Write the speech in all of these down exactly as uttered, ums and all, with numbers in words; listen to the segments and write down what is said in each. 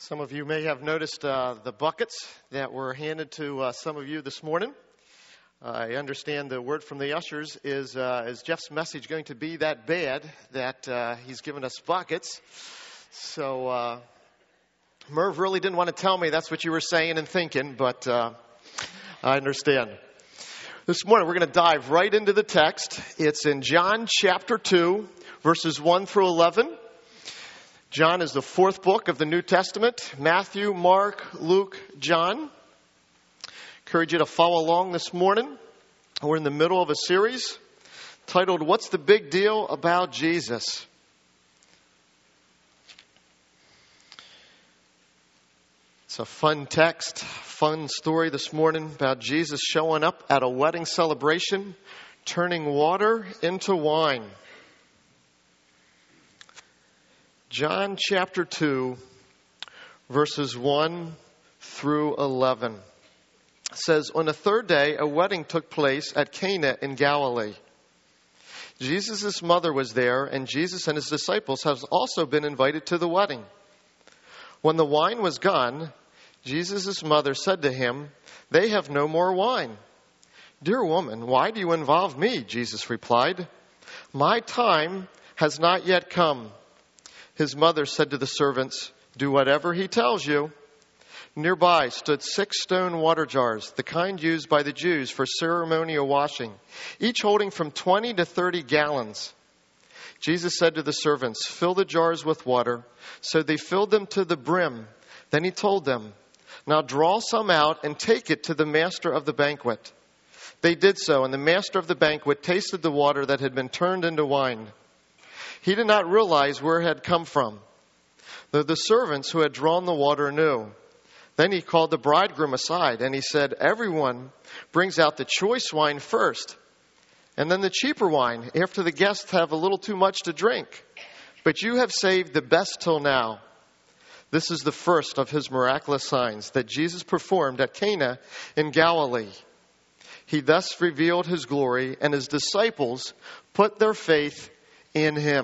Some of you may have noticed uh, the buckets that were handed to uh, some of you this morning. Uh, I understand the word from the ushers is, uh, is Jeff's message going to be that bad that uh, he's given us buckets. So uh, Merv really didn't want to tell me that's what you were saying and thinking, but uh, I understand. This morning we're going to dive right into the text. It's in John chapter two, verses one through eleven. John is the fourth book of the New Testament. Matthew, Mark, Luke, John. Encourage you to follow along this morning. We're in the middle of a series titled, What's the Big Deal About Jesus? It's a fun text, fun story this morning about Jesus showing up at a wedding celebration, turning water into wine. John chapter two, verses one through eleven. It says, on the third day, a wedding took place at Cana in Galilee. Jesus' mother was there, and Jesus and his disciples have also been invited to the wedding. When the wine was gone, Jesus' mother said to him, they have no more wine. Dear woman, why do you involve me? Jesus replied, my time has not yet come. His mother said to the servants, do whatever he tells you. Nearby stood six stone water jars, the kind used by the Jews for ceremonial washing, each holding from twenty to thirty gallons. Jesus said to the servants, fill the jars with water. So they filled them to the brim. Then he told them, now draw some out and take it to the master of the banquet. They did so, and the master of the banquet tasted the water that had been turned into wine. He did not realize where it had come from, though the servants who had drawn the water knew. Then he called the bridegroom aside, and he said, everyone brings out the choice wine first, and then the cheaper wine after the guests have a little too much to drink. But you have saved the best till now. This is the first of his miraculous signs that Jesus performed at Cana in Galilee. He thus revealed his glory, and his disciples put their faith in him.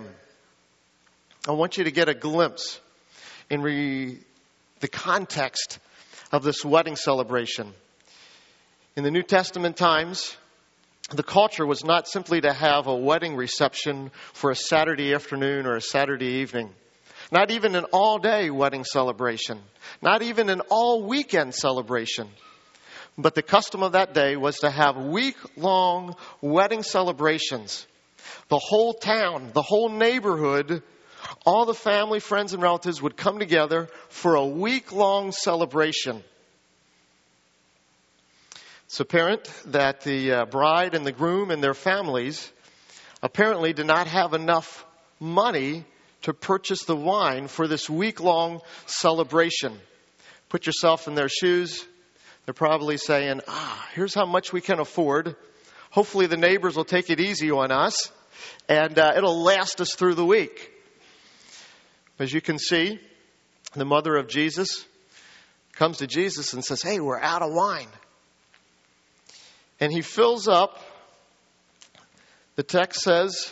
I want you to get a glimpse in re- the context of this wedding celebration. In the New Testament times, the culture was not simply to have a wedding reception for a Saturday afternoon or a Saturday evening. Not even an all-day wedding celebration. Not even an all-weekend celebration. But the custom of that day was to have week-long wedding celebrations. The whole town, the whole neighborhood, all the family, friends, and relatives would come together for a week-long celebration. It's apparent that the uh, bride and the groom and their families apparently did not have enough money to purchase the wine for this week-long celebration. Put yourself in their shoes. They're probably saying, ah, here's how much we can afford. Hopefully the neighbors will take it easy on us, and uh, it'll last us through the week. As you can see, the mother of Jesus comes to Jesus and says, hey, we're out of wine. And he fills up, the text says,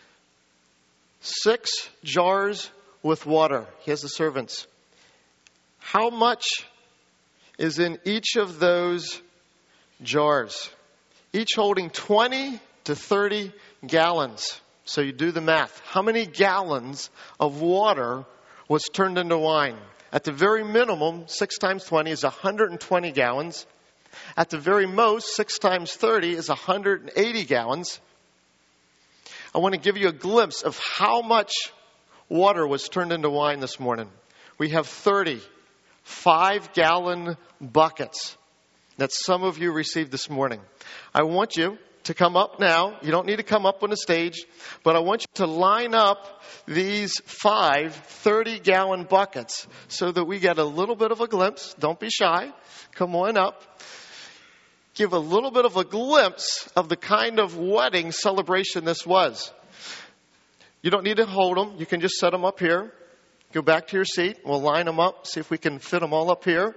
six jars with water. He has the servants. How much is in each of those jars? Each holding twenty to thirty gallons. So you do the math. How many gallons of water was turned into wine? At the very minimum, six times twenty is one hundred twenty gallons. At the very most, six times thirty is one hundred eighty gallons. I want to give you a glimpse of how much water was turned into wine this morning. We have thirty five-gallon buckets that some of you received this morning. I want you to come up now. You don't need to come up on the stage, but I want you to line up these five thirty-gallon buckets so that we get a little bit of a glimpse. Don't be shy. Come on up. Give a little bit of a glimpse of the kind of wedding celebration this was. You don't need to hold them. You can just set them up here. Go back to your seat. We'll line them up, see if we can fit them all up here.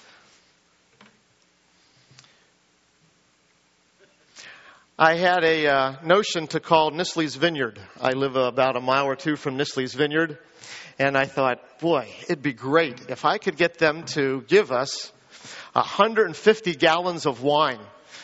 I had a uh, notion to call Nisley's Vineyard. I live about a mile or two from Nisley's Vineyard. And I thought, boy, it'd be great if I could get them to give us one hundred fifty gallons of wine.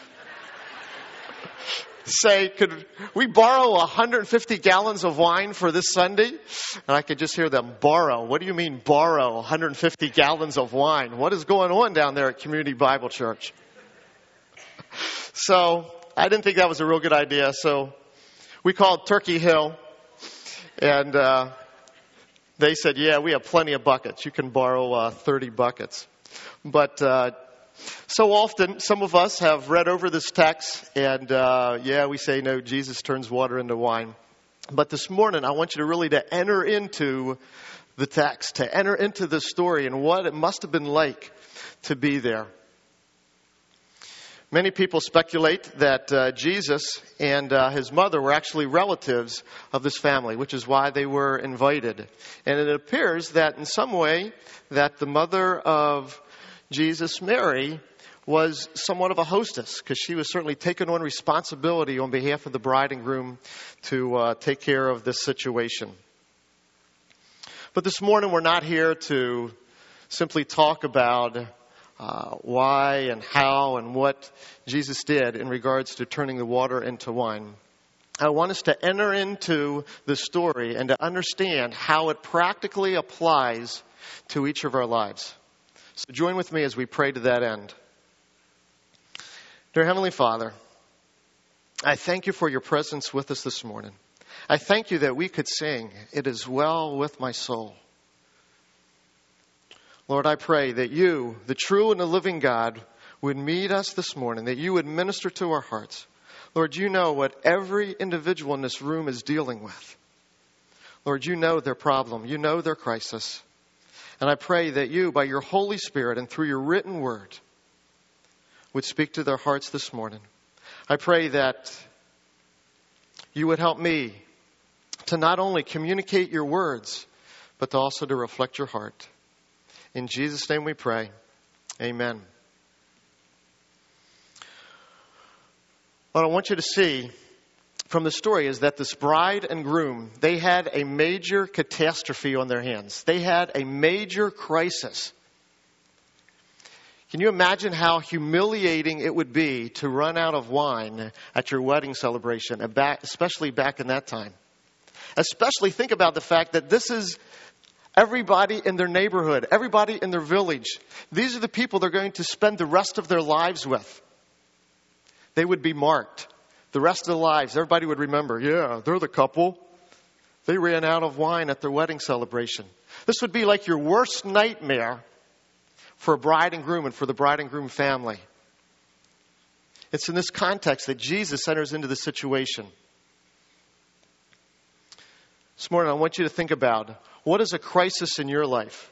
Say, could we borrow one hundred fifty gallons of wine for this Sunday? And I could just hear them, borrow. What do you mean borrow one hundred fifty gallons of wine? What is going on down there at Community Bible Church? So I didn't think that was a real good idea. So we called Turkey Hill, and uh, they said, yeah, we have plenty of buckets. You can borrow uh, thirty buckets. But uh, so often, some of us have read over this text, and uh, yeah, we say, no, Jesus turns water into wine. But this morning, I want you to really to enter into the text, to enter into the story and what it must have been like to be there. Many people speculate that uh, Jesus and uh, his mother were actually relatives of this family, which is why they were invited. And it appears that in some way that the mother of Jesus, Mary, was somewhat of a hostess, because she was certainly taking on responsibility on behalf of the bride and groom to uh, take care of this situation. But this morning we're not here to simply talk about uh, why and how and what Jesus did in regards to turning the water into wine. I want us to enter into the story and to understand how it practically applies to each of our lives. So join with me as we pray to that end. Dear Heavenly Father, I thank you for your presence with us this morning. I thank you that we could sing, "It is well with my soul." Lord, I pray that you, the true and the living God, would meet us this morning, that you would minister to our hearts. Lord, you know what every individual in this room is dealing with. Lord, you know their problem. You know their crisis. And I pray that you, by your Holy Spirit and through your written word, would speak to their hearts this morning. I pray that you would help me to not only communicate your words, but to also to reflect your heart. In Jesus' name we pray. Amen. What I want you to see from the story is that this bride and groom, they had a major catastrophe on their hands. They had a major crisis. Can you imagine how humiliating it would be to run out of wine at your wedding celebration, especially back in that time? Especially think about the fact that this is everybody in their neighborhood, everybody in their village. These are the people they're going to spend the rest of their lives with. They would be marked. The rest of their lives, everybody would remember, yeah, they're the couple. They ran out of wine at their wedding celebration. This would be like your worst nightmare for a bride and groom and for the bride and groom family. It's in this context that Jesus enters into the situation. This morning, I want you to think about, what is a crisis in your life?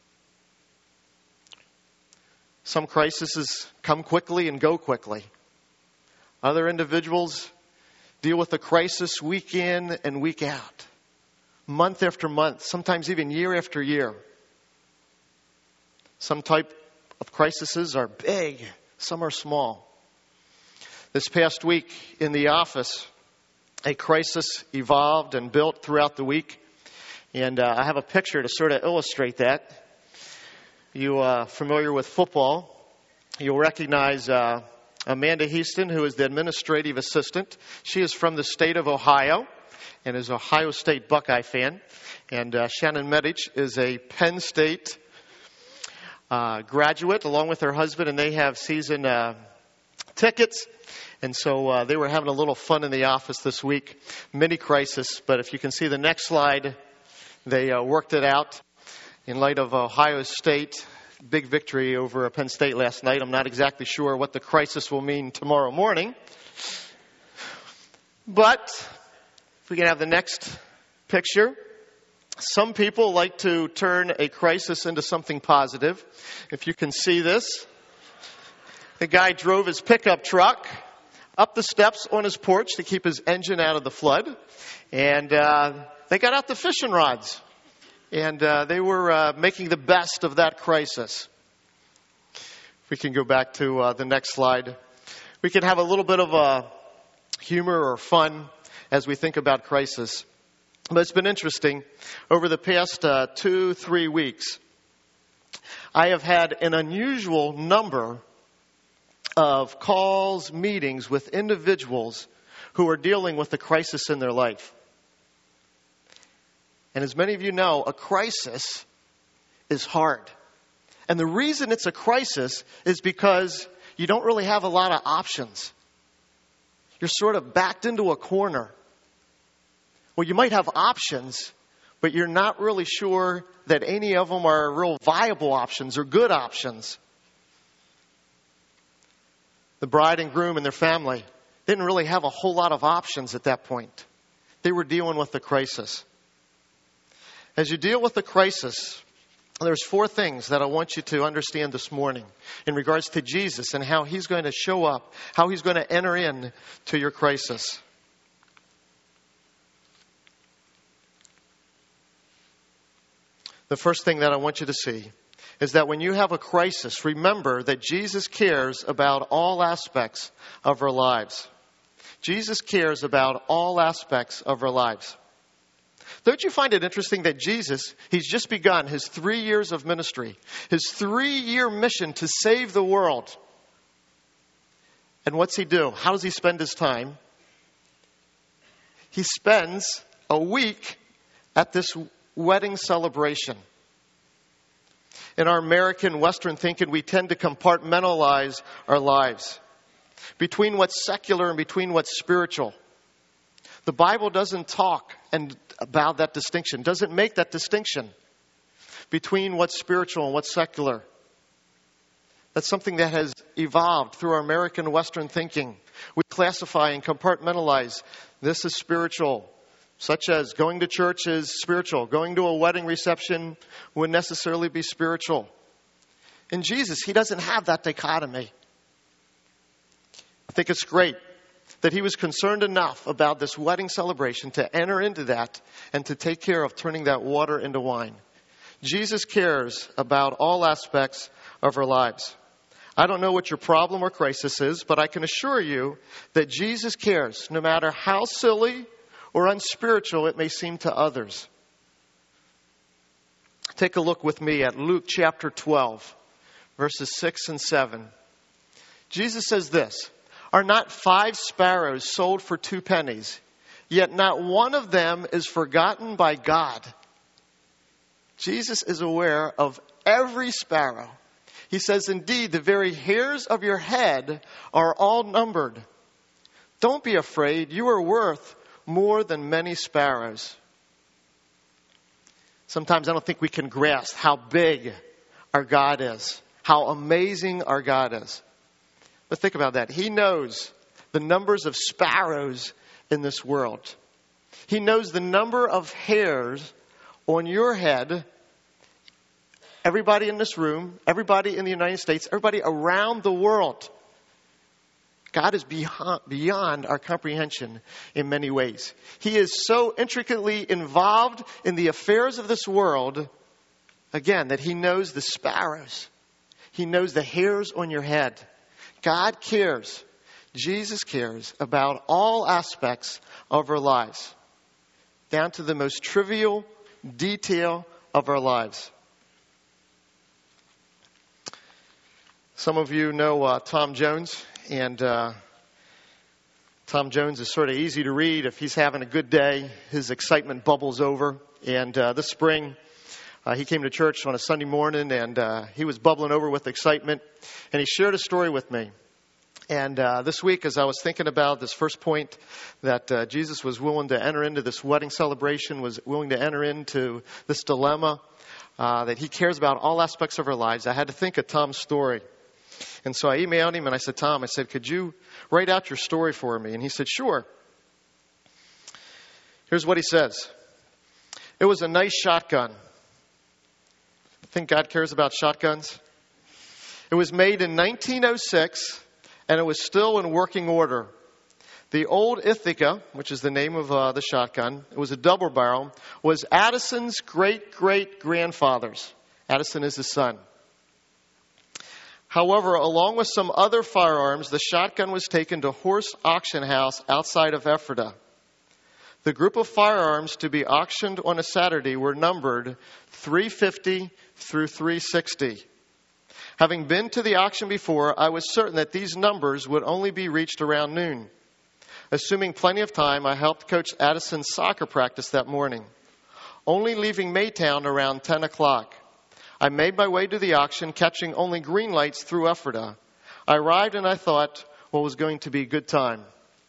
Some crises come quickly and go quickly. Other individuals deal with the crisis week in and week out, month after month, sometimes even year after year. Some type of crises are big, some are small. This past week in the office, a crisis evolved and built throughout the week. And uh, I have a picture to sort of illustrate that. You are uh, familiar with football. You'll recognize uh, Amanda Heaston, who is the administrative assistant. She is from the state of Ohio and is an Ohio State Buckeye fan. And uh, Shannon Medich is a Penn State uh, graduate along with her husband, and they have season uh, tickets. And so uh, they were having a little fun in the office this week. Mini crisis, but if you can see the next slide, they uh, worked it out in light of Ohio State. Big victory over Penn State last night. I'm not exactly sure what the crisis will mean tomorrow morning. But if we can have the next picture. Some people like to turn a crisis into something positive. If you can see this, the guy drove his pickup truck up the steps on his porch to keep his engine out of the flood. And uh, they got out the fishing rods. And uh, they were uh, making the best of that crisis. If we can go back to uh, the next slide. We can have a little bit of uh, humor or fun as we think about crisis. But it's been interesting. Over the past uh, two, three weeks, I have had an unusual number of calls, meetings with individuals who are dealing with a crisis in their life. And as many of you know, a crisis is hard. And the reason it's a crisis is because you don't really have a lot of options. You're sort of backed into a corner. Well, you might have options, but you're not really sure that any of them are real viable options or good options. The bride and groom and their family didn't really have a whole lot of options at that point. They were dealing with the crisis. As you deal with the crisis, there's four things that I want you to understand this morning in regards to Jesus and how he's going to show up, how he's going to enter in to your crisis. The first thing that I want you to see is that when you have a crisis, remember that Jesus cares about all aspects of our lives. Jesus cares about all aspects of our lives. Don't you find it interesting that Jesus, he's just begun his three years of ministry, his three-year mission to save the world. And what's he do? How does he spend his time? He spends a week at this wedding celebration. In our American Western thinking, we tend to compartmentalize our lives between what's secular and between what's spiritual. The Bible doesn't talk and about that distinction, doesn't make that distinction between what's spiritual and what's secular. That's something that has evolved through our American Western thinking. We classify and compartmentalize. This is spiritual. Such as going to church is spiritual. Going to a wedding reception wouldn't necessarily be spiritual. In Jesus, he doesn't have that dichotomy. I think it's great that he was concerned enough about this wedding celebration to enter into that and to take care of turning that water into wine. Jesus cares about all aspects of our lives. I don't know what your problem or crisis is, but I can assure you that Jesus cares, no matter how silly or unspiritual it may seem to others. Take a look with me at Luke chapter twelve, verses six and seven. Jesus says this, "Are not five sparrows sold for two pennies? Yet not one of them is forgotten by God." Jesus is aware of every sparrow. He says, "Indeed, the very hairs of your head are all numbered. Don't be afraid. You are worth more than many sparrows." Sometimes I don't think we can grasp how big our God is, how amazing our God is. But think about that. He knows the numbers of sparrows in this world. He knows the number of hairs on your head. Everybody in this room, everybody in the United States, everybody around the world. God is beyond, beyond our comprehension in many ways. He is so intricately involved in the affairs of this world, again, that he knows the sparrows. He knows the hairs on your head. God cares. Jesus cares about all aspects of our lives, down to the most trivial detail of our lives. Some of you know uh, Tom Jones. And uh, Tom Jones is sort of easy to read. If he's having a good day, his excitement bubbles over. And uh, this spring, uh, he came to church on a Sunday morning, and uh, he was bubbling over with excitement. And he shared a story with me. And uh, this week, as I was thinking about this first point, that uh, Jesus was willing to enter into this wedding celebration, was willing to enter into this dilemma, uh, that he cares about all aspects of our lives, I had to think of Tom's story. And so I emailed him and I said, "Tom, I said, could you write out your story for me?" And he said, "Sure." Here's what he says. "It was a nice shotgun." I think God cares about shotguns. "It was made in nineteen oh six and it was still in working order. The old Ithaca, which is the name of uh, the shotgun, it was a double barrel, was Addison's great-great-grandfather's. Addison is his son. However, along with some other firearms, the shotgun was taken to Horse Auction House outside of Ephrata. The group of firearms to be auctioned on a Saturday were numbered three fifty through three sixty. Having been to the auction before, I was certain that these numbers would only be reached around noon. Assuming plenty of time, I helped Coach Addison's soccer practice that morning, only leaving Maytown around ten o'clock. I made my way to the auction, catching only green lights through Ephrata. I arrived and I thought, well, it was going to be a good time.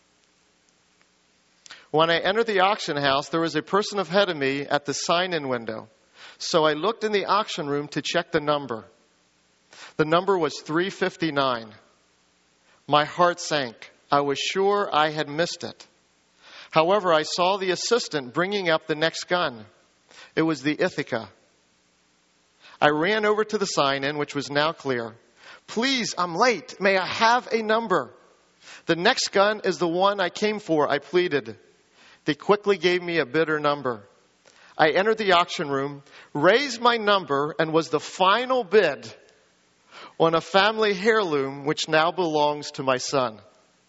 When I entered the auction house, there was a person ahead of me at the sign-in window. So I looked in the auction room to check the number. The number was three fifty-nine. My heart sank. I was sure I had missed it. However, I saw the assistant bringing up the next gun. It was the Ithaca. I ran over to the sign-in, which was now clear. Please, I'm late. May I have a number? The next gun is the one I came for, I pleaded. They quickly gave me a bitter number. I entered the auction room, raised my number, and was the final bid on a family heirloom which now belongs to my son.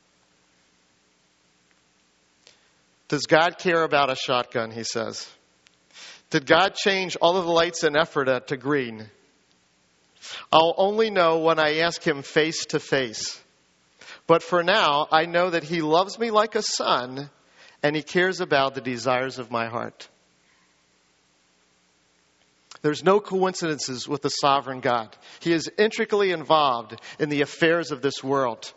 Does God care about a shotgun, he says? Did God change all of the lights in Ephrata to green? I'll only know when I ask him face to face. But for now, I know that he loves me like a son, and he cares about the desires of my heart. There's no coincidences with the sovereign God. He is intricately involved in the affairs of this world.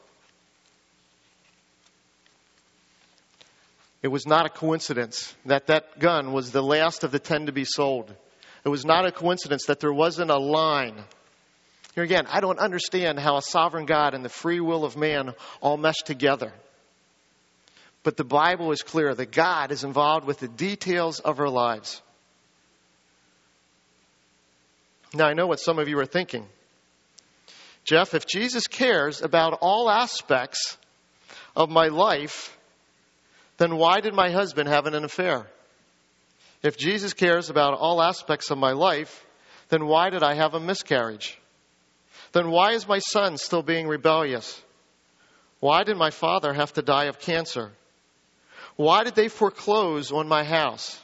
It was not a coincidence that that gun was the last of the ten to be sold. It was not a coincidence that there wasn't a line. Here again, I don't understand how a sovereign God and the free will of man all mesh together. But the Bible is clear that God is involved with the details of our lives. Now, I know what some of you are thinking. Jeff, if Jesus cares about all aspects of my life, then why did my husband have an affair? If Jesus cares about all aspects of my life, then why did I have a miscarriage? Then why is my son still being rebellious? Why did my father have to die of cancer? Why did they foreclose on my house?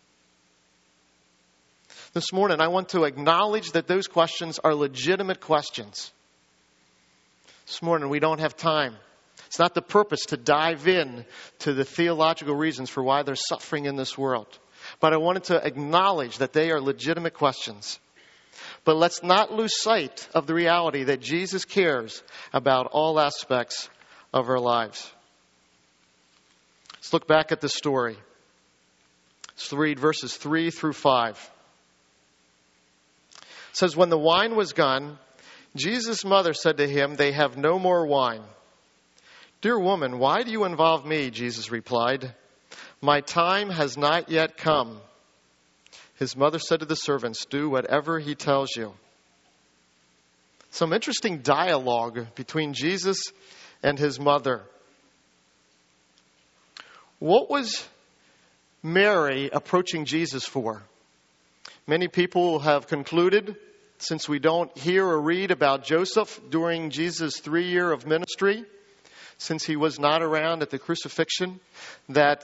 This morning, I want to acknowledge that those questions are legitimate questions. This morning, we don't have time. It's not the purpose to dive in to the theological reasons for why they're suffering in this world. But I wanted to acknowledge that they are legitimate questions. But let's not lose sight of the reality that Jesus cares about all aspects of our lives. Let's look back at the story. Let's read verses three through five. It says, when the wine was gone, Jesus' mother said to him, they have no more wine. Dear woman, why do you involve me? Jesus replied, my time has not yet come. His mother said to the servants, do whatever he tells you. Some interesting dialogue between Jesus and his mother. What was Mary approaching Jesus for? Many people have concluded, since we don't hear or read about Joseph during Jesus' three year of ministry, since he was not around at the crucifixion, that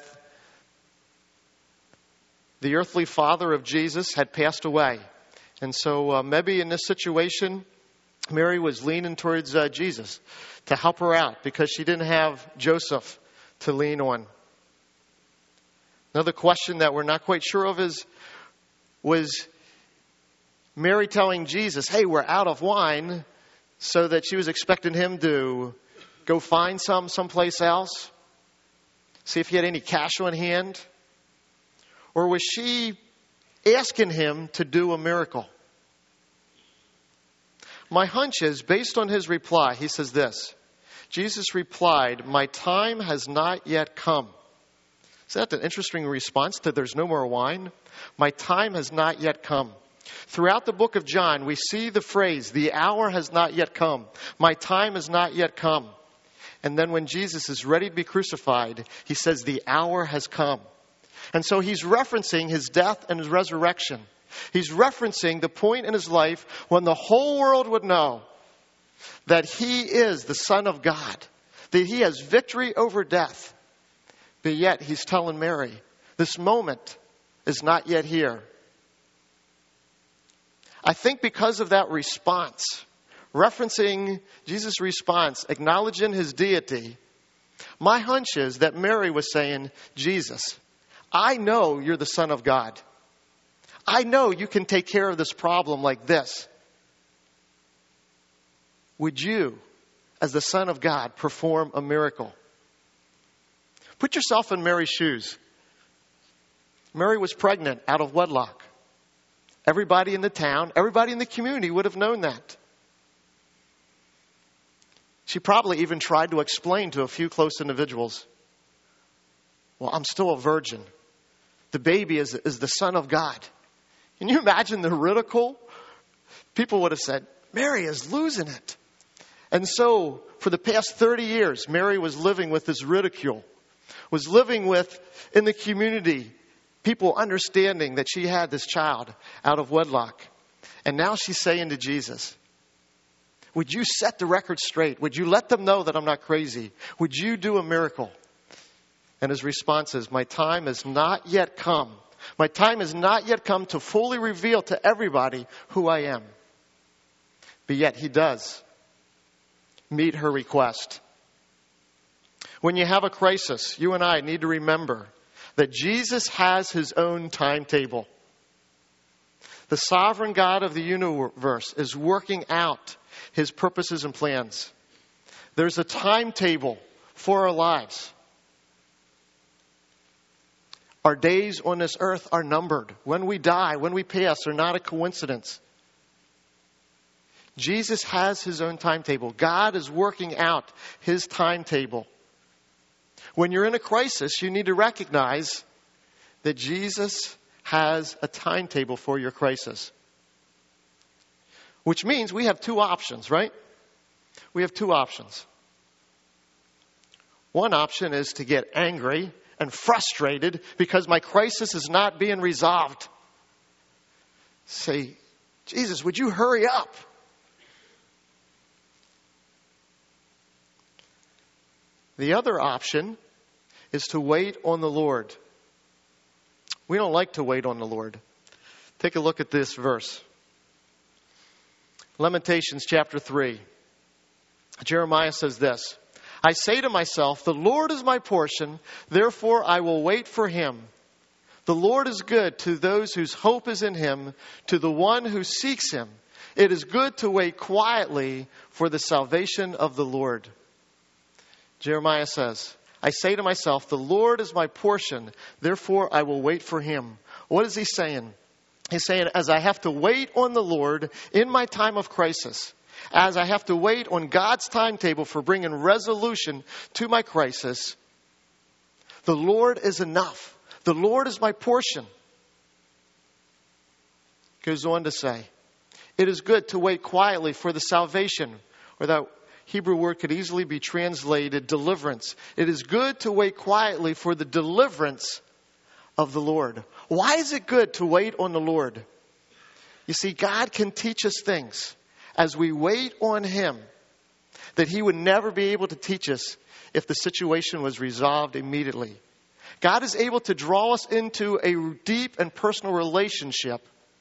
the earthly father of Jesus had passed away. And so uh, maybe in this situation, Mary was leaning towards uh, Jesus to help her out because she didn't have Joseph to lean on. Another question that we're not quite sure of is, was Mary telling Jesus, hey, we're out of wine, so that she was expecting him to go find some someplace else? See if he had any cash on hand? Or was she asking him to do a miracle? My hunch is, based on his reply, he says this. Jesus replied, my time has not yet come. Is that an interesting response to there's no more wine? My time has not yet come. Throughout the book of John, we see the phrase, the hour has not yet come. My time has not yet come. And then when Jesus is ready to be crucified, he says the hour has come. And so he's referencing his death and his resurrection. He's referencing the point in his life when the whole world would know that he is the Son of God, that he has victory over death. But yet he's telling Mary, This moment is not yet here. I think because of that response, referencing Jesus' response, acknowledging his deity, my hunch is that Mary was saying, Jesus, I know you're the Son of God. I know you can take care of this problem like this. Would you, as the Son of God, perform a miracle? Put yourself in Mary's shoes. Mary was pregnant out of wedlock. Everybody in the town, everybody in the community would have known that. She probably even tried to explain to a few close individuals, well, I'm still a virgin. The baby is, is the Son of God. Can you imagine the ridicule? People would have said, Mary is losing it. And so, for the past thirty years, Mary was living with this ridicule, was living with, in the community, people understanding that she had this child out of wedlock. And now she's saying to Jesus, would you set the record straight? Would you let them know that I'm not crazy? Would you do a miracle? And his response is, my time has not yet come. My time has not yet come to fully reveal to everybody who I am. But yet he does meet her request. When you have a crisis, you and I need to remember that Jesus has his own timetable. The sovereign God of the universe is working out his purposes and plans. There's a timetable for our lives. Our days on this earth are numbered. When we die, when we pass, are not a coincidence. Jesus has his own timetable. God is working out his timetable. When you're in a crisis, you need to recognize that Jesus has a timetable for your crisis. Which means we have two options, right? We have two options. One option is to get angry and frustrated because my crisis is not being resolved. Say, Jesus, would you hurry up? The other option is to wait on the Lord. We don't like to wait on the Lord. Take a look at this verse. Lamentations chapter three. Jeremiah says this, I say to myself, the Lord is my portion, therefore I will wait for him. The Lord is good to those whose hope is in him, to the one who seeks him. It is good to wait quietly for the salvation of the Lord. Jeremiah says, I say to myself, the Lord is my portion, therefore I will wait for him. What is he saying? He's saying, as I have to wait on the Lord in my time of crisis, as I have to wait on God's timetable for bringing resolution to my crisis, the Lord is enough. The Lord is my portion. Goes on to say, it is good to wait quietly for the salvation, or that Hebrew word could easily be translated deliverance. It is good to wait quietly for the deliverance of the Lord. Why is it good to wait on the Lord? You see, God can teach us things as we wait on him that he would never be able to teach us if the situation was resolved immediately. God is able to draw us into a deep and personal relationship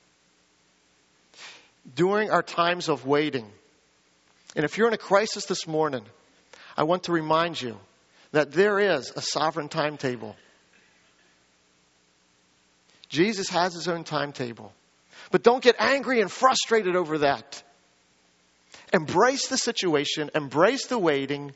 during our times of waiting. And if you're in a crisis this morning, I want to remind you that there is a sovereign timetable. Jesus has his own timetable. But don't get angry and frustrated over that. Embrace the situation, embrace the waiting,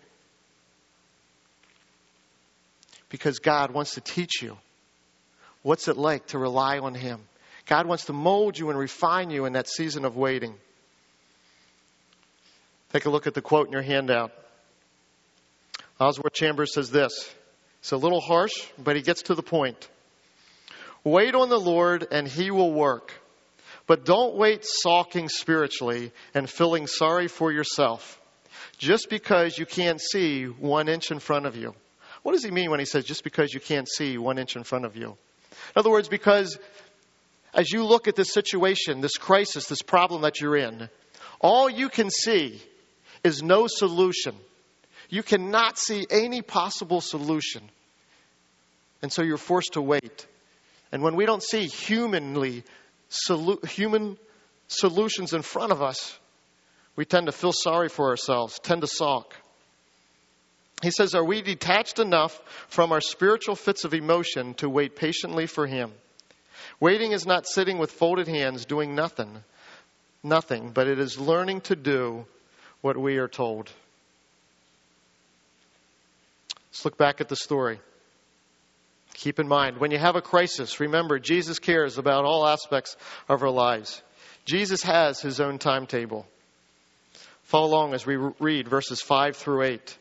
because God wants to teach you what's it like to rely on him. God wants to mold you and refine you in that season of waiting. Take a look at the quote in your handout. Oswald Chambers says this. It's a little harsh, but he gets to the point. Wait on the Lord and he will work. But don't wait sulking spiritually and feeling sorry for yourself just because you can't see one inch in front of you. What does he mean when he says just because you can't see one inch in front of you? In other words, because as you look at this situation, this crisis, this problem that you're in, all you can see is no solution. You cannot see any possible solution. And so you're forced to wait. And when we don't see humanly, solu- human solutions in front of us, we tend to feel sorry for ourselves, tend to sulk. He says, are we detached enough from our spiritual fits of emotion to wait patiently for him? Waiting is not sitting with folded hands doing nothing, nothing, but it is learning to do what we are told. Let's look back at the story. Keep in mind, when you have a crisis, remember, Jesus cares about all aspects of our lives. Jesus has his own timetable. Follow along as we read verses five through eight.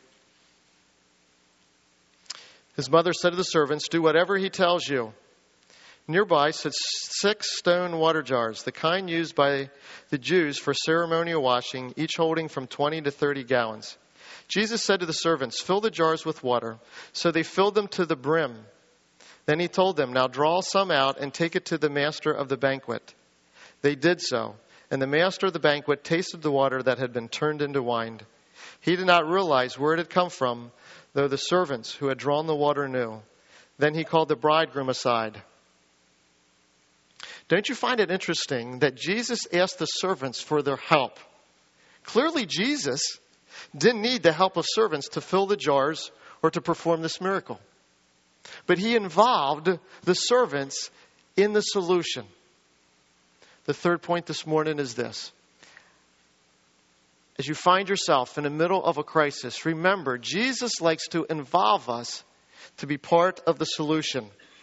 His mother said to the servants, do whatever he tells you. Nearby stood six stone water jars, the kind used by the Jews for ceremonial washing, each holding from twenty to thirty gallons. Jesus said to the servants, fill the jars with water. So they filled them to the brim. Then he told them, now draw some out and take it to the master of the banquet. They did so, and the master of the banquet tasted the water that had been turned into wine. He did not realize where it had come from, though the servants who had drawn the water knew. Then he called the bridegroom aside. Don't you find it interesting that Jesus asked the servants for their help? Clearly, Jesus didn't need the help of servants to fill the jars or to perform this miracle. But he involved the servants in the solution. The third point this morning is this. As you find yourself in the middle of a crisis, remember, Jesus likes to involve us to be part of the solution.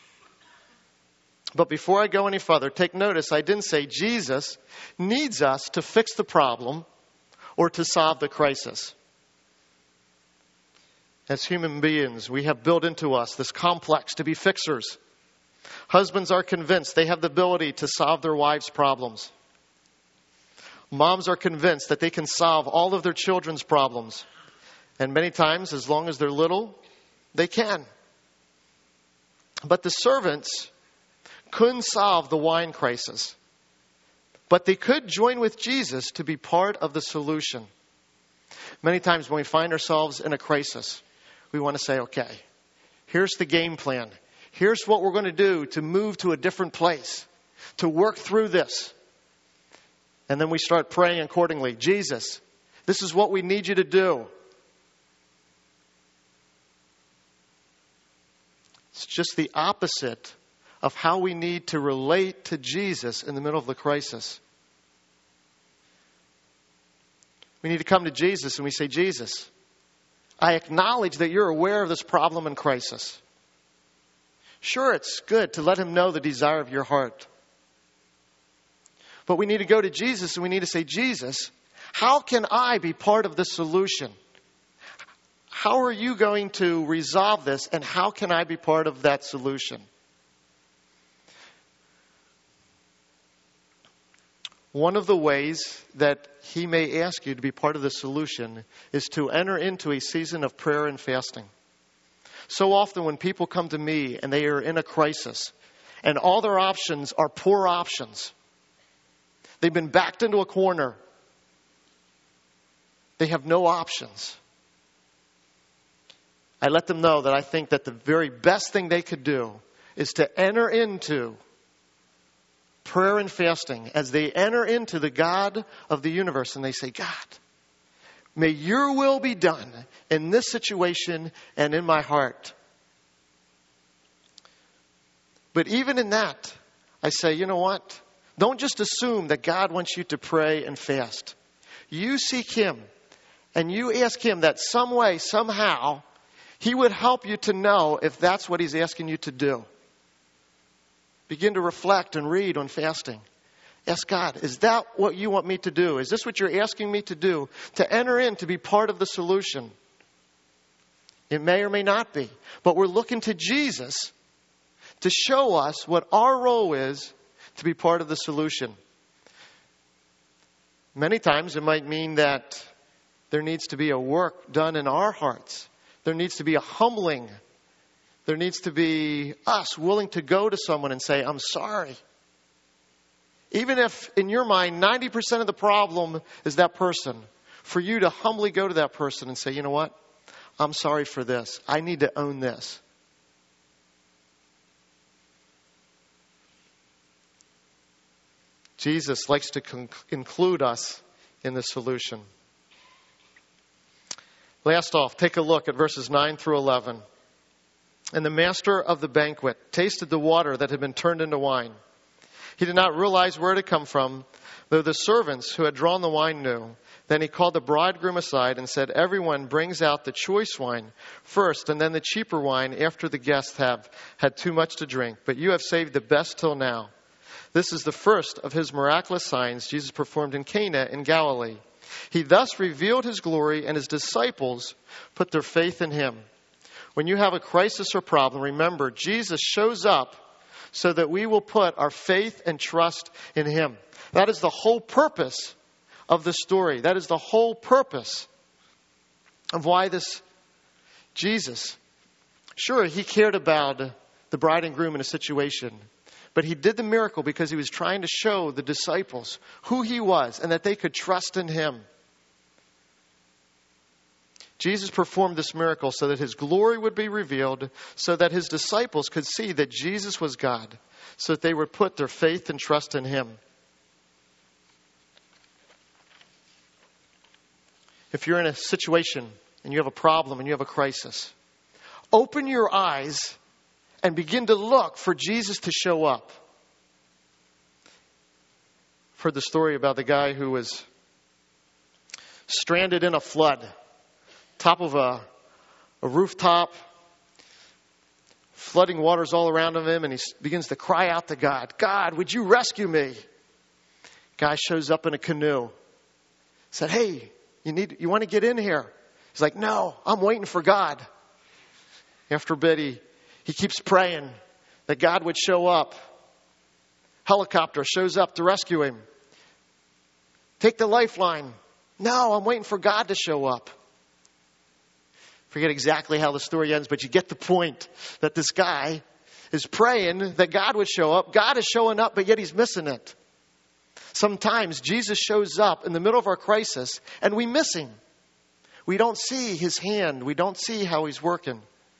But before I go any further, take notice, I didn't say Jesus needs us to fix the problem or to solve the crisis. As human beings, we have built into us this complex to be fixers. Husbands are convinced they have the ability to solve their wives' problems. Moms are convinced that they can solve all of their children's problems. And many times, as long as they're little, they can. But the servants couldn't solve the wine crisis. But they could join with Jesus to be part of the solution. Many times when we find ourselves in a crisis, we want to say, okay, here's the game plan. Here's what we're going to do to move to a different place, to work through this. And then we start praying accordingly. Jesus, this is what we need you to do. It's just the opposite of how we need to relate to Jesus in the middle of the crisis. We need to come to Jesus and we say, Jesus, I acknowledge that you're aware of this problem and crisis. Sure, it's good to let him know the desire of your heart. But we need to go to Jesus and we need to say, Jesus, how can I be part of the solution? How are you going to resolve this and how can I be part of that solution? One of the ways that he may ask you to be part of the solution is to enter into a season of prayer and fasting. So often when people come to me and they are in a crisis and all their options are poor options, they've been backed into a corner, they have no options. I let them know that I think that the very best thing they could do is to enter into prayer and fasting as they enter into the God of the universe and they say, God, may your will be done in this situation and in my heart. But even in that, I say, you know what? Don't just assume that God wants you to pray and fast. You seek him and you ask him that some way, somehow, he would help you to know if that's what he's asking you to do. Begin to reflect and read on fasting. Ask God, is that what you want me to do? Is this what you're asking me to do? To enter in, to be part of the solution. It may or may not be. But we're looking to Jesus to show us what our role is to be part of the solution. Many times it might mean that there needs to be a work done in our hearts. There needs to be a humbling. There needs to be us willing to go to someone and say, I'm sorry. Even if in your mind, ninety percent of the problem is that person, for you to humbly go to that person and say, you know what? I'm sorry for this. I need to own this. Jesus likes to con- include us in the solution. Last off, take a look at verses nine through eleven. And the master of the banquet tasted the water that had been turned into wine. He did not realize where it had come from, though the servants who had drawn the wine knew. Then he called the bridegroom aside and said, "Everyone brings out the choice wine first, and then the cheaper wine after the guests have had too much to drink. But you have saved the best till now." This is the first of his miraculous signs Jesus performed in Cana in Galilee. He thus revealed his glory, and his disciples put their faith in him. When you have a crisis or problem, remember, Jesus shows up so that we will put our faith and trust in him. That is the whole purpose of the story. That is the whole purpose of why this Jesus, sure, he cared about the bride and groom in a situation, but he did the miracle because he was trying to show the disciples who he was and that they could trust in him. Jesus performed this miracle so that his glory would be revealed, so that his disciples could see that Jesus was God, so that they would put their faith and trust in him. If you're in a situation and you have a problem and you have a crisis, open your eyes and begin to look for Jesus to show up. I've heard the story about the guy who was stranded in a flood, top of a, a rooftop, flooding waters all around him, and he begins to cry out to God, "God, would you rescue me?" Guy shows up in a canoe, said, "Hey, you need, you want to get in here?" He's like, "No, I'm waiting for God." After a bit, he, he keeps praying that God would show up. Helicopter shows up to rescue him. Take the lifeline. "No, I'm waiting for God to show up." Forget exactly how the story ends, but you get the point that this guy is praying that God would show up. God is showing up, but yet he's missing it. Sometimes Jesus shows up in the middle of our crisis and we miss him. We don't see his hand. We don't see how he's working.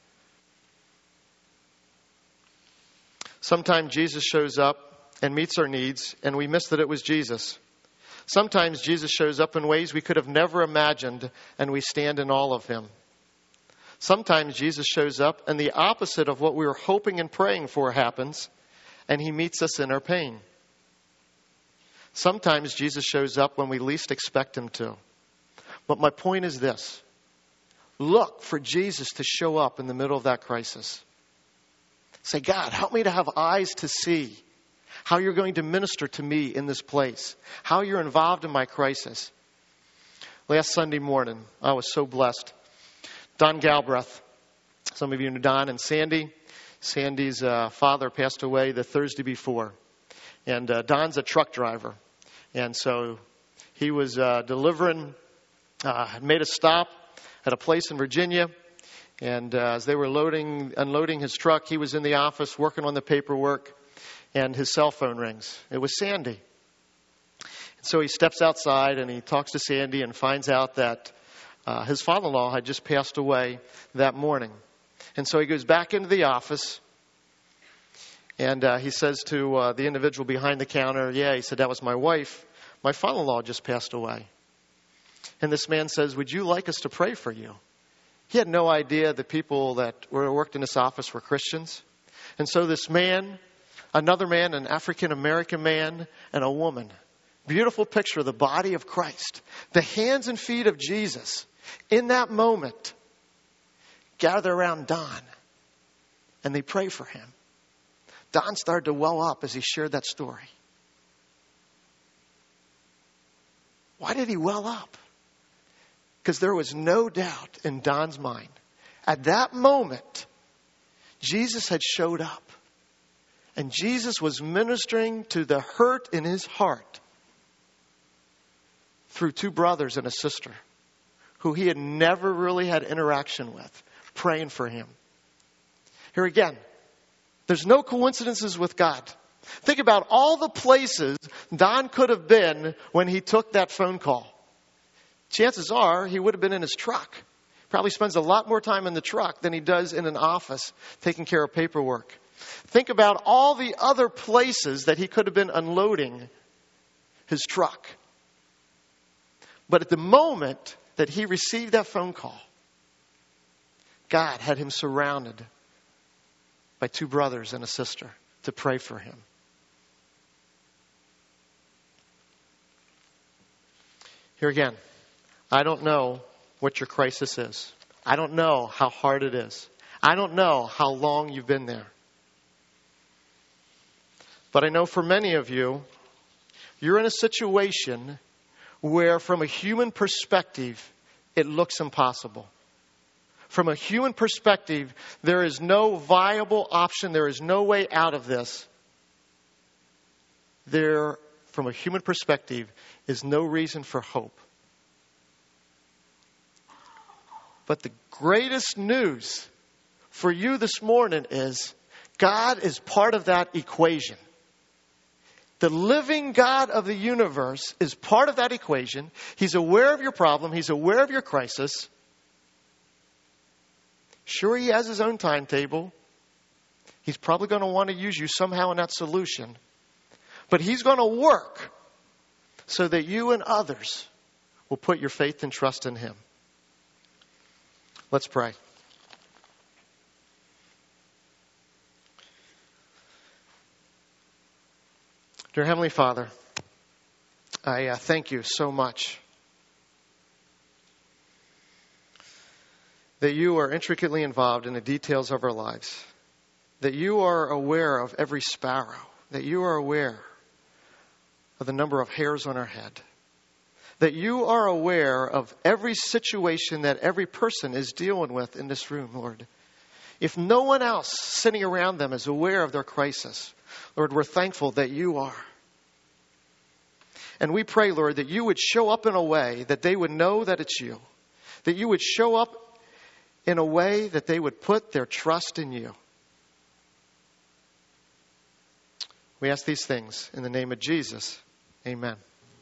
Sometimes Jesus shows up and meets our needs and we miss that it was Jesus. Sometimes Jesus shows up in ways we could have never imagined and we stand in awe of him. Sometimes Jesus shows up and the opposite of what we were hoping and praying for happens, and he meets us in our pain. Sometimes Jesus shows up when we least expect him to. But my point is this: look for Jesus to show up in the middle of that crisis. Say, "God, help me to have eyes to see how you're going to minister to me in this place, how you're involved in my crisis." Last Sunday morning, I was so blessed. Don Galbraith, some of you know Don and Sandy. Sandy's uh, father passed away the Thursday before. And uh, Don's a truck driver. And so he was uh, delivering, uh, made a stop at a place in Virginia. And uh, as they were loading, unloading his truck, he was in the office working on the paperwork. And his cell phone rings. It was Sandy. And so he steps outside and he talks to Sandy and finds out that Uh, his father-in-law had just passed away that morning. And so he goes back into the office and uh, he says to uh, the individual behind the counter, "Yeah," he said, "that was my wife. My father-in-law just passed away." And this man says, "Would you like us to pray for you?" He had no idea the people that were worked in this office were Christians. And so this man, another man, an African-American man and a woman, beautiful picture of the body of Christ, the hands and feet of Jesus, in that moment, gather around Don and they pray for him. Don started to well up as he shared that story. Why did he well up? Because there was no doubt in Don's mind. At that moment, Jesus had showed up. And Jesus was ministering to the hurt in his heart through two brothers and a sister who he had never really had interaction with, praying for him. Here again, there's no coincidences with God. Think about all the places Don could have been when he took that phone call. Chances are he would have been in his truck. Probably spends a lot more time in the truck than he does in an office taking care of paperwork. Think about all the other places that he could have been unloading his truck. But at the moment that he received that phone call, God had him surrounded by two brothers and a sister to pray for him. Here again, I don't know what your crisis is. I don't know how hard it is. I don't know how long you've been there. But I know for many of you, you're in a situation where from a human perspective, it looks impossible. From a human perspective, there is no viable option. There is no way out of this. There, from a human perspective, is no reason for hope. But the greatest news for you this morning is God is part of that equation. The living God of the universe is part of that equation. He's aware of your problem. He's aware of your crisis. Sure, he has his own timetable. He's probably going to want to use you somehow in that solution. But he's going to work so that you and others will put your faith and trust in him. Let's pray. Dear Heavenly Father, I uh, thank you so much that you are intricately involved in the details of our lives, that you are aware of every sparrow, that you are aware of the number of hairs on our head, that you are aware of every situation that every person is dealing with in this room, Lord. If no one else sitting around them is aware of their crisis, Lord, we're thankful that you are. And we pray, Lord, that you would show up in a way that they would know that it's you, that you would show up in a way that they would put their trust in you. We ask these things in the name of Jesus. Amen.